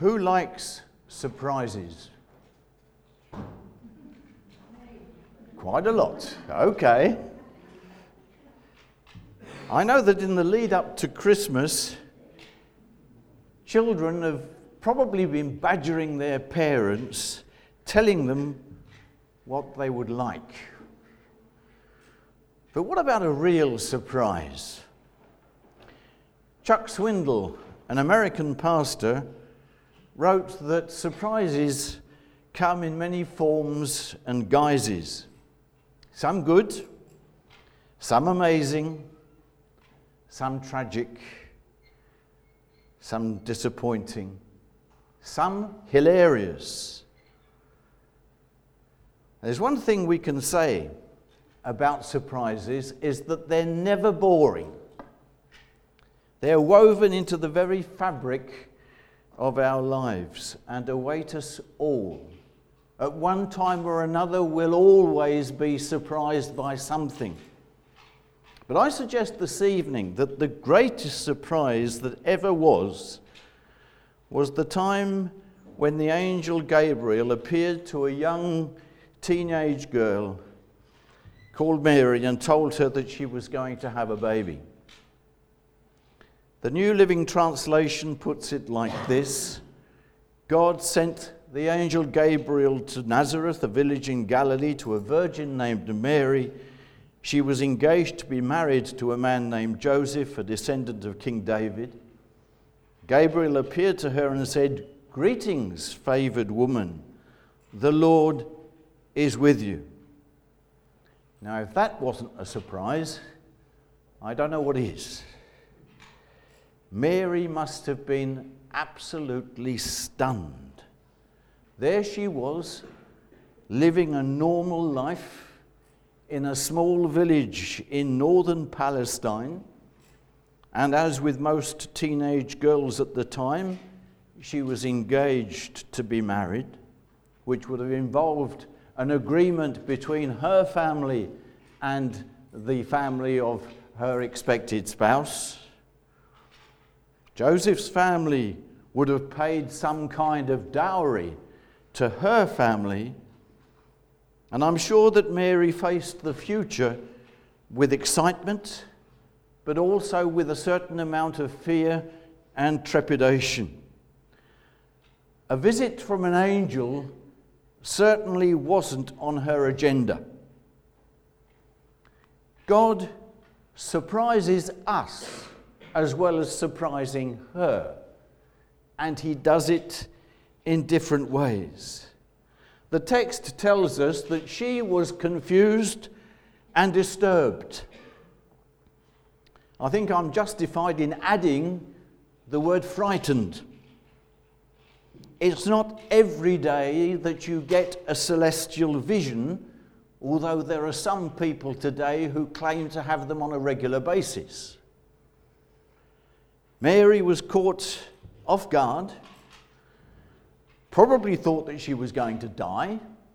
Who likes surprises? Quite a lot. Okay. I know that in the lead up to Christmas, children have probably been badgering their parents, telling them what they would like. But what about a real surprise? Chuck Swindoll, an American pastor, wrote that surprises come in many forms and guises. Some good, some amazing, some tragic, some disappointing, some hilarious. There's one thing we can say about surprises is that they're never boring. They're woven into the very fabric of our lives and await us all. At one time or another, we'll always be surprised by something. But I suggest this evening that the greatest surprise that ever was the time when the angel Gabriel appeared to a young teenage girl called Mary and told her that she was going to have a baby. The New Living Translation puts it like this: God sent the angel Gabriel to Nazareth, a village in Galilee, to a virgin named Mary. She was engaged to be married to a man named Joseph, a descendant of King David. Gabriel appeared to her and said, "Greetings, favored woman, the Lord is with you." Now, if that wasn't a surprise, I don't know what is. Mary must have been absolutely stunned. There she was, living a normal life in a small village in northern Palestine, and as with most teenage girls at the time, she was engaged to be married, which would have involved an agreement between her family and the family of her expected spouse. Joseph's family would have paid some kind of dowry to her family, and I'm sure that Mary faced the future with excitement, but also with a certain amount of fear and trepidation. A visit from an angel certainly wasn't on her agenda. God surprises us as well as surprising her, and he does it in different ways. The text tells us that she was confused and disturbed. I think I'm justified in adding the word frightened. It's not every day that you get a celestial vision, although there are some people today who claim to have them on a regular basis. Mary was caught off guard, probably thought that she was going to die,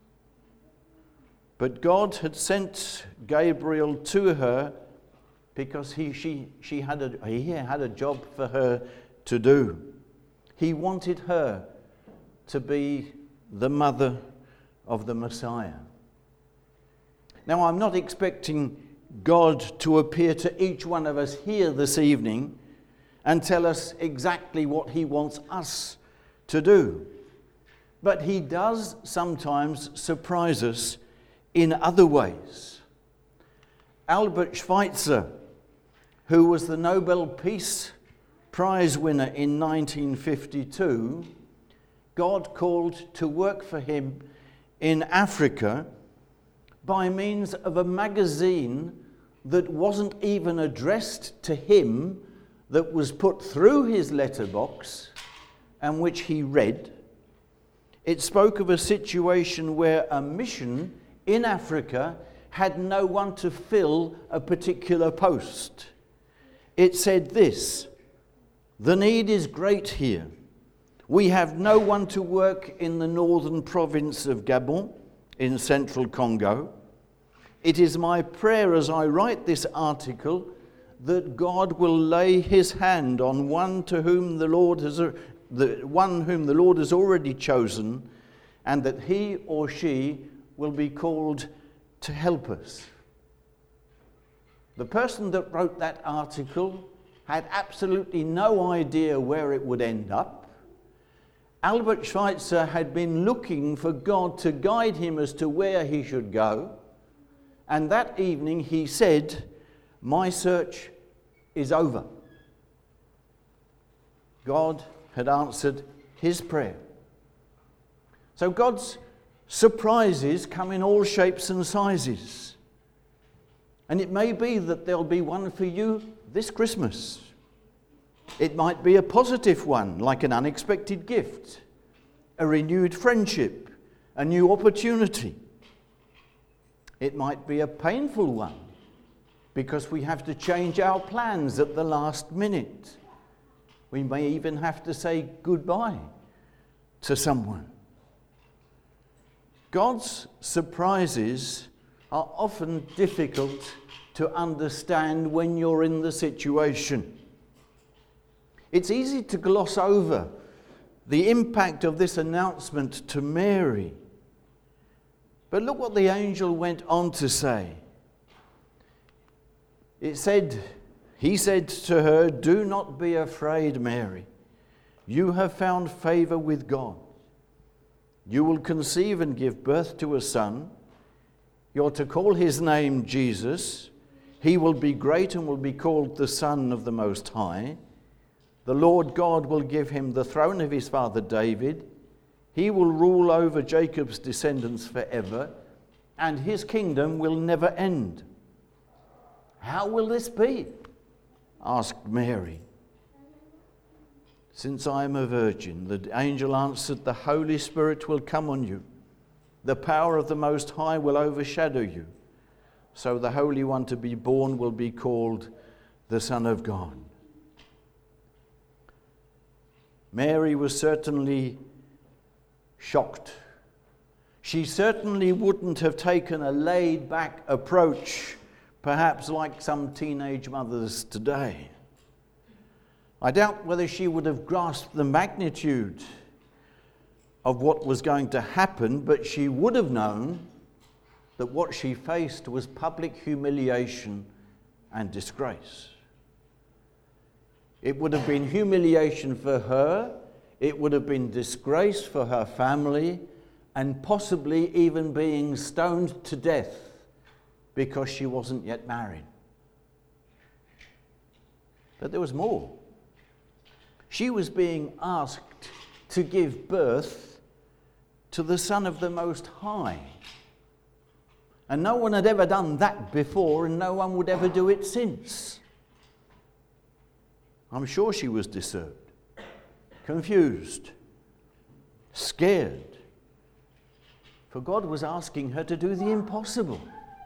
but God had sent Gabriel to her because he had a job for her to do. He wanted her to be the mother of the Messiah. Now, I'm not expecting God to appear to each one of us here this evening and tell us exactly what he wants us to do. But he does sometimes surprise us in other ways. Albert Schweitzer, who was the Nobel Peace Prize winner in 1952, God called to work for him in Africa by means of a magazine that wasn't even addressed to him, that was put through his letterbox and which he read. It spoke of a situation where a mission in Africa had no one to fill a particular post. It said this: "The need is great here. We have no one to work in the northern province of Gabon in central Congo. It is my prayer as I write this article that God will lay his hand on one to whom the Lord has the one whom the Lord has already chosen, and that he or she will be called to help us. The person that wrote that article had absolutely no idea where it would end up. Albert Schweitzer had been looking for God to guide him as to where he should go. And that evening he said, "My search is over." God had answered his prayer. So God's surprises come in all shapes and sizes. And it may be that there'll be one for you this Christmas. It might be a positive one, like an unexpected gift, a renewed friendship, a new opportunity. It might be a painful one, because we have to change our plans at the last minute. We may even have to say goodbye to someone. God's surprises are often difficult to understand when you're in the situation. It's easy to gloss over the impact of this announcement to Mary. But look what the angel went on to say. He said to her, "Do not be afraid, Mary. You have found favor with God. You will conceive and give birth to a son. You're to call his name Jesus. He will be great and will be called the Son of the Most High. The Lord God will give him the throne of his father David. He will rule over Jacob's descendants forever, and his kingdom will never end." "How will this be?" asked Mary. "Since I am a virgin," the angel answered, "the Holy Spirit will come on you. The power of the Most High will overshadow you. So the Holy One to be born will be called the Son of God." Mary was certainly shocked. She certainly wouldn't have taken a laid-back approach, perhaps like some teenage mothers today. I doubt whether she would have grasped the magnitude of what was going to happen, but she would have known that what she faced was public humiliation and disgrace. It would have been humiliation for her, it would have been disgrace for her family, and possibly even being stoned to death because she wasn't yet married. But there was more. She was being asked to give birth to the Son of the Most High. And no one had ever done that before, and no one would ever do it since. I'm sure she was disturbed, confused, scared. For God was asking her to do the impossible.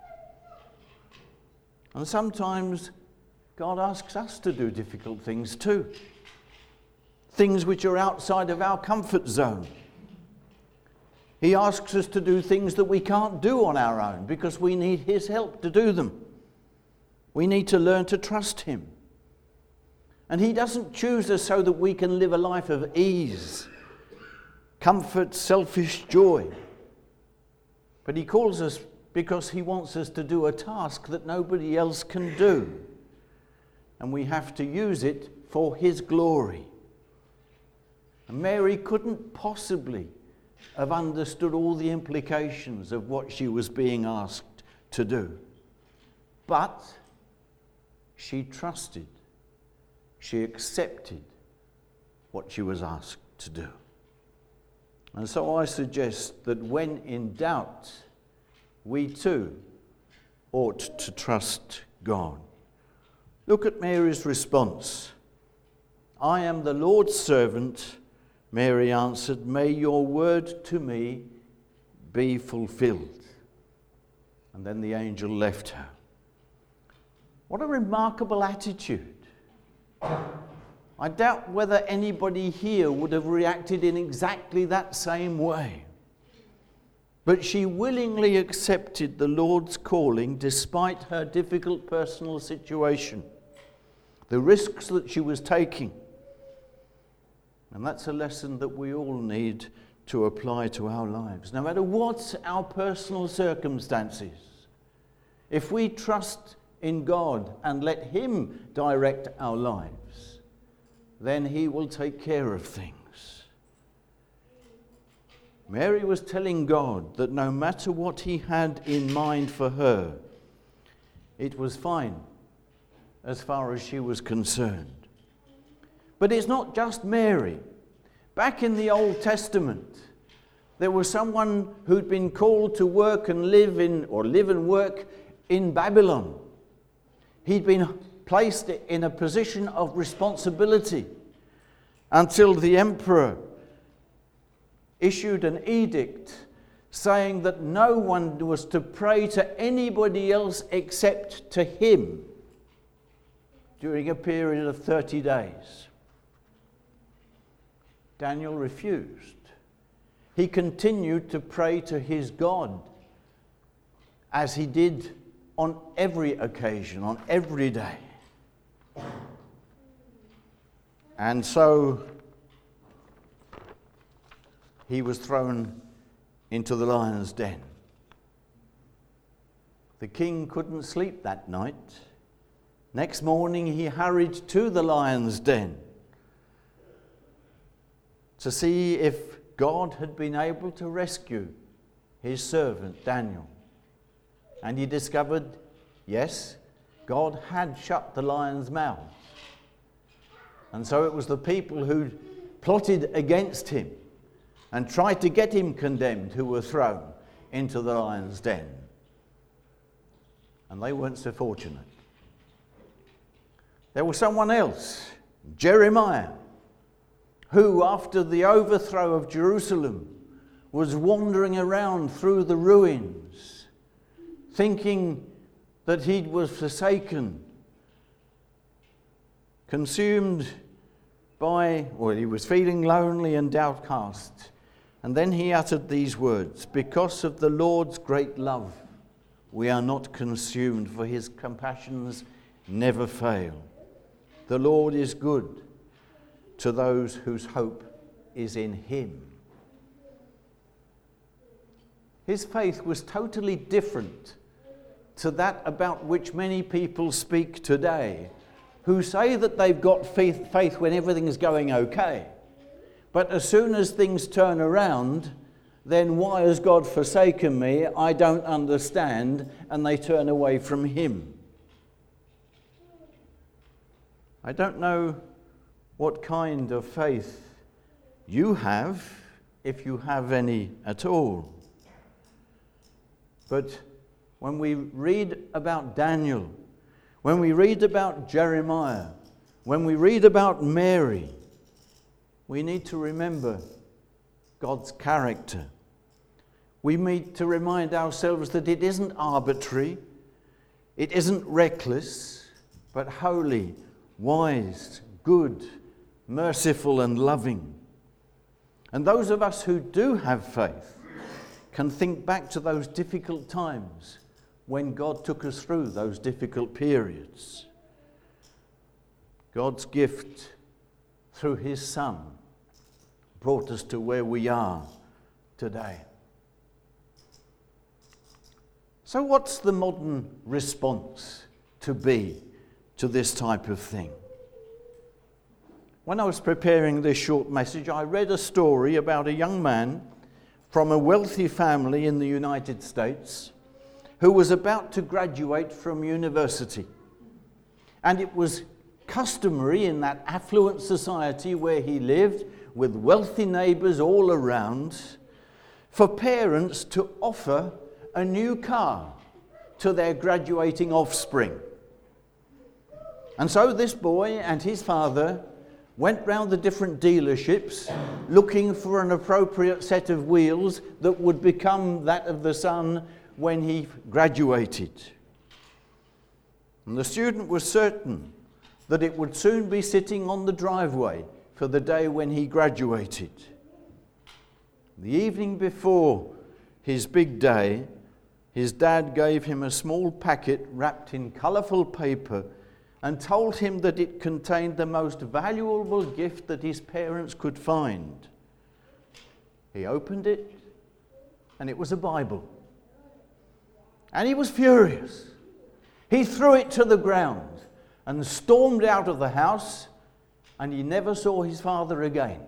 And sometimes God asks us to do difficult things too. Things which are outside of our comfort zone. He asks us to do things that we can't do on our own because we need his help to do them. We need to learn to trust him. And he doesn't choose us so that we can live a life of ease, comfort, selfish joy. But he calls us because he wants us to do a task that nobody else can do. And we have to use it for his glory. And Mary couldn't possibly have understood all the implications of what she was being asked to do. But she trusted, she accepted what she was asked to do. And so I suggest that when in doubt, we too ought to trust God. Look at Mary's response. "I am the Lord's servant," Mary answered. "May your word to me be fulfilled." And then the angel left her. What a remarkable attitude. I doubt whether anybody here would have reacted in exactly that same way. But she willingly accepted the Lord's calling despite her difficult personal situation, the risks that she was taking. And that's a lesson that we all need to apply to our lives. No matter what our personal circumstances, if we trust in God and let Him direct our lives, then He will take care of things. Mary was telling God that no matter what He had in mind for her, it was fine as far as she was concerned. But it's not just Mary. Back in the Old Testament, there was someone who'd been called to work and live and work in Babylon. He'd been placed in a position of responsibility until the emperor issued an edict saying that no one was to pray to anybody else except to him during a period of 30 days. Daniel refused. He continued to pray to his God as he did on every occasion, on every day. And so he was thrown into the lion's den. The king couldn't sleep that night. Next morning he hurried to the lion's den to see if God had been able to rescue his servant Daniel. And he discovered, yes, God had shut the lion's mouth. And so it was the people who plotted against him and tried to get him condemned who were thrown into the lion's den. And they weren't so fortunate. There was someone else, Jeremiah, who after the overthrow of Jerusalem was wandering around through the ruins, thinking that he was forsaken, consumed he was feeling lonely and downcast. And then he uttered these words, "Because of the Lord's great love, we are not consumed, for his compassions never fail. The Lord is good to those whose hope is in him." His faith was totally different to that about which many people speak today, who say that they've got faith when everything's going okay. But as soon as things turn around, then why has God forsaken me? I don't understand, and they turn away from him. I don't know what kind of faith you have, if you have any at all. But when we read about Daniel, when we read about Jeremiah, when we read about Mary, we need to remember God's character. We need to remind ourselves that it isn't arbitrary, it isn't reckless, but holy, wise, good, merciful and loving. And those of us who do have faith can think back to those difficult times when God took us through those difficult periods. God's gift through his Son brought us to where we are today. So what's the modern response to be to this type of thing? When I was preparing this short message, I read a story about a young man from a wealthy family in the United States who was about to graduate from university. And it was customary in that affluent society where he lived, with wealthy neighbours all around, for parents to offer a new car to their graduating offspring. And so this boy and his father went round the different dealerships looking for an appropriate set of wheels that would become that of the son when he graduated. And the student was certain that it would soon be sitting on the driveway for the day when he graduated. The evening before his big day, his dad gave him a small packet wrapped in colourful paper and told him that it contained the most valuable gift that his parents could find. He opened it, and it was a Bible. And he was furious. He threw it to the ground and stormed out of the house, and he never saw his father again.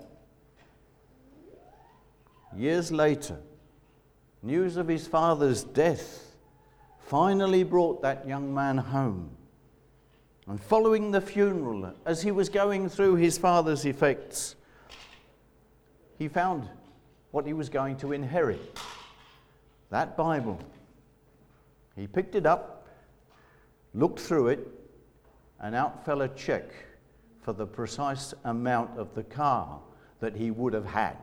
Years later, news of his father's death finally brought that young man home. And following the funeral, as he was going through his father's effects, he found what he was going to inherit, that Bible. He picked it up, looked through it, and out fell a check for the precise amount of the car that he would have had.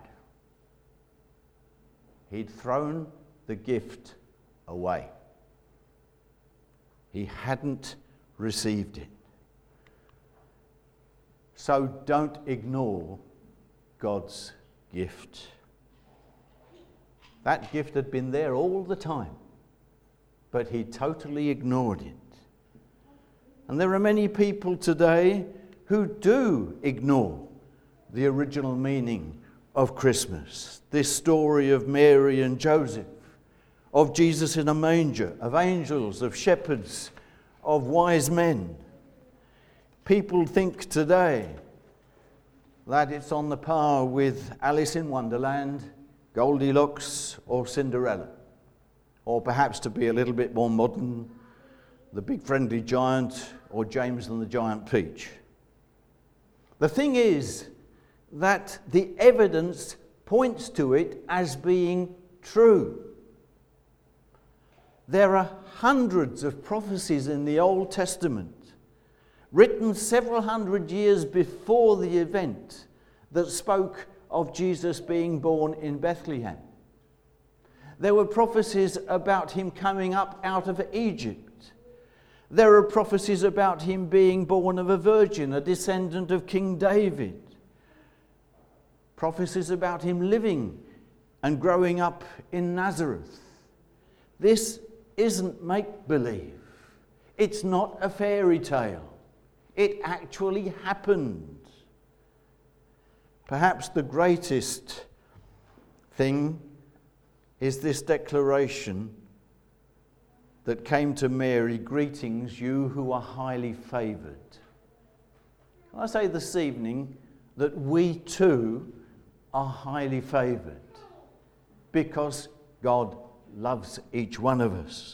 He'd thrown the gift away. He hadn't received it. So don't ignore God's gift. That gift had been there all the time, but he totally ignored it. And there are many people today who do ignore the original meaning of Christmas. This story of Mary and Joseph, of Jesus in a manger, of angels, of shepherds, of wise men. People think today that it's on the par with Alice in Wonderland, Goldilocks, or Cinderella. Or perhaps, to be a little bit more modern, The Big Friendly Giant, or James and the Giant Peach. The thing is that the evidence points to it as being true. There are hundreds of prophecies in the Old Testament, written several hundred years before the event, that spoke of Jesus being born in Bethlehem. There were prophecies about him coming up out of Egypt. There are prophecies about him being born of a virgin, a descendant of King David. Prophecies about him living and growing up in Nazareth. This isn't make-believe. It's not a fairy tale. It actually happened. Perhaps the greatest thing is this declaration that came to Mary: "Greetings, you who are highly favoured." I say this evening that we too are highly favoured because God loves each one of us.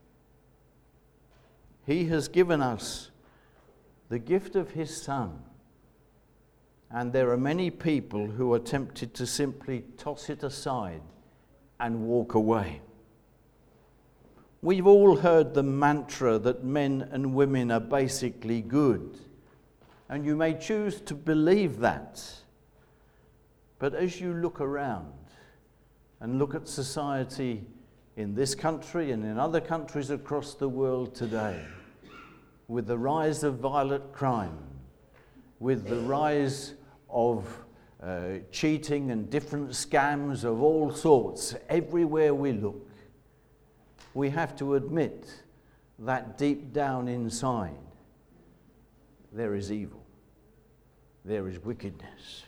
He has given us the gift of his Son, and there are many people who are tempted to simply toss it aside and walk away. We've all heard the mantra that men and women are basically good, and you may choose to believe that. But as you look around and look at society in this country and in other countries across the world today, with the rise of violent crime, with the rise of cheating and different scams of all sorts everywhere we look, we have to admit that deep down inside there is evil, there is wickedness.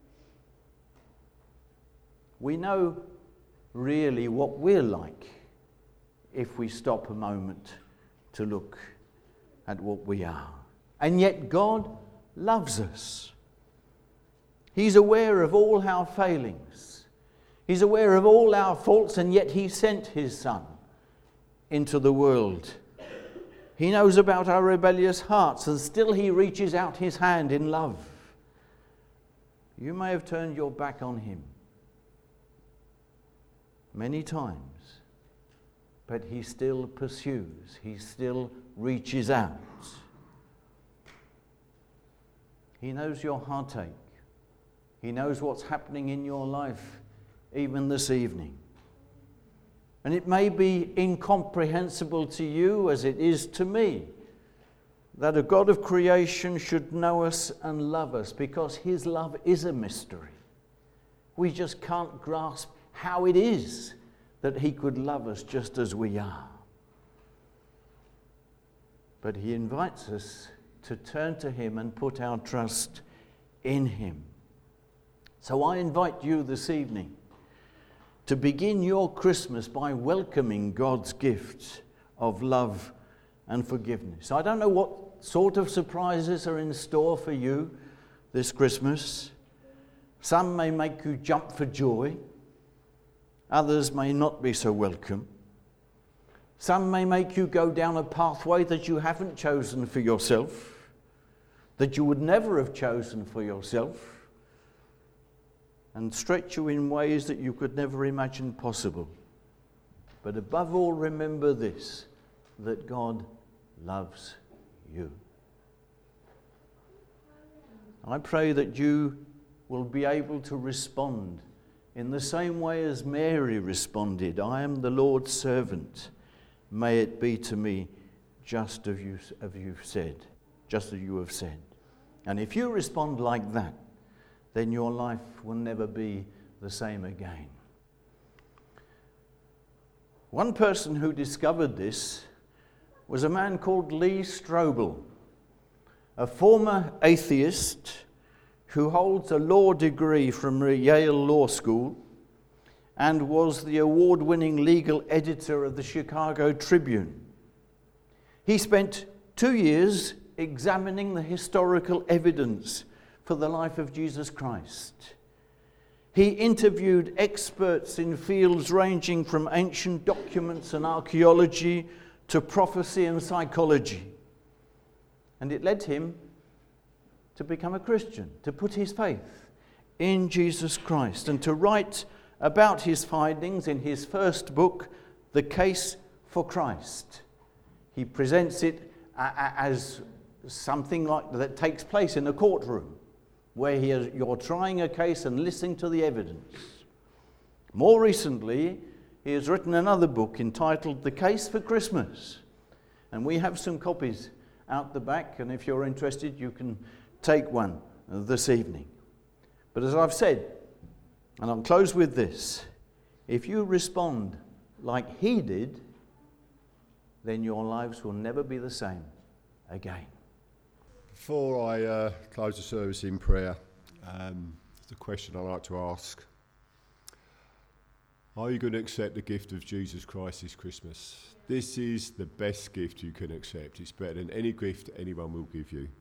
We know really what we're like if we stop a moment to look at what we are. And yet God loves us. He's aware of all our failings. He's aware of all our faults, and yet he sent his Son into the world. He knows about our rebellious hearts, and still he reaches out his hand in love. You may have turned your back on him many times, but he still pursues, he still reaches out. He knows your heartache. He knows what's happening in your life even this evening. And it may be incomprehensible to you as it is to me that a God of creation should know us and love us, because his love is a mystery. We just can't grasp how it is that he could love us just as we are. But he invites us to turn to him and put our trust in him. So I invite you this evening to begin your Christmas by welcoming God's gift of love and forgiveness. I don't know what sort of surprises are in store for you this Christmas. Some may make you jump for joy. Others may not be so welcome. Some may make you go down a pathway that you haven't chosen for yourself, that you would never have chosen for yourself, and stretch you in ways that you could never imagine possible. But above all, remember this, that God loves you. I pray that you will be able to respond in the same way as Mary responded. I am the Lord's servant. May it be to me just as you have said. And if you respond like that, then your life will never be the same again. One person who discovered this was a man called Lee Strobel, a former atheist who holds a law degree from Yale Law School and was the award-winning legal editor of the Chicago Tribune. He spent 2 years examining the historical evidence for the life of Jesus Christ. He interviewed experts in fields ranging from ancient documents and archaeology to prophecy and psychology. And it led him to become a Christian, to put his faith in Jesus Christ, and to write about his findings in his first book, The Case for Christ. He presents it as something like that takes place in a courtroom, where you're trying a case and listening to the evidence. More recently, he has written another book entitled The Case for Christmas. And we have some copies out the back, and if you're interested, you can take one this evening. But as I've said, and I'll close with this, if you respond like he did, then your lives will never be the same again. Before I close the service in prayer, the question I like to ask: are you going to accept the gift of Jesus Christ this Christmas? This is the best gift you can accept. It's better than any gift anyone will give you.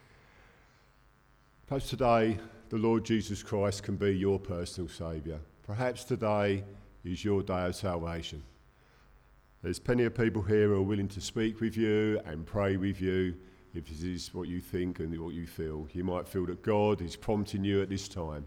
Perhaps today the Lord Jesus Christ can be your personal saviour. Perhaps today is your day of salvation. There's plenty of people here who are willing to speak with you and pray with you if this is what you think and what you feel. You might feel that God is prompting you at this time.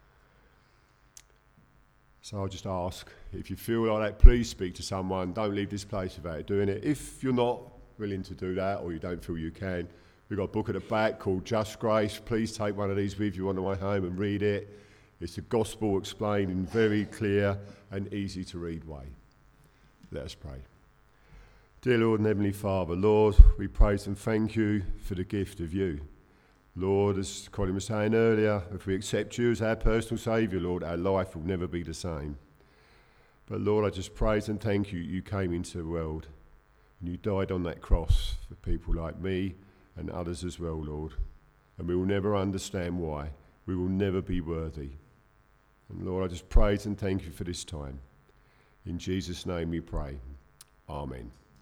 So I'll just ask, if you feel like that, please speak to someone. Don't leave this place without doing it. If you're not willing to do that, or you don't feel you can, we've got a book at the back called Just Grace. Please take one of these with you on the way home and read it. It's the gospel explained in very clear and easy to read way. Let us pray. Dear Lord and Heavenly Father, Lord, we praise and thank you for the gift of you. Lord, as Colin was saying earlier, if we accept you as our personal saviour, Lord, our life will never be the same. But Lord, I just praise and thank you, you came into the world and you died on that cross for people like me and others as well, Lord. And we will never understand why. We will never be worthy. And Lord, I just praise and thank you for this time. In Jesus' name we pray. Amen.